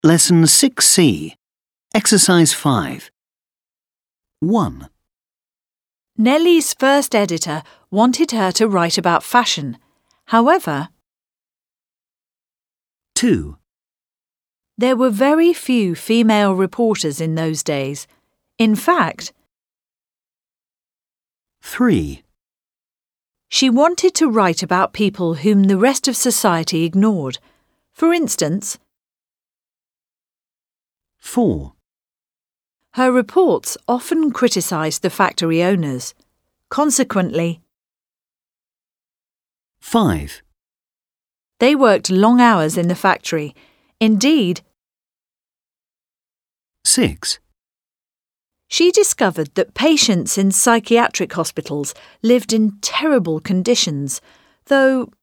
Lesson 6C, Exercise 5. 1, Nellie's first editor wanted her to write about fashion. However, 2, there were very few female reporters in those days. In fact, 3, she wanted to write about people whom the rest of society ignored. For instance, 4, her reports often criticised the factory owners. Consequently, 5, they worked long hours in the factory. Indeed, 6, she discovered that patients in psychiatric hospitals lived in terrible conditions, though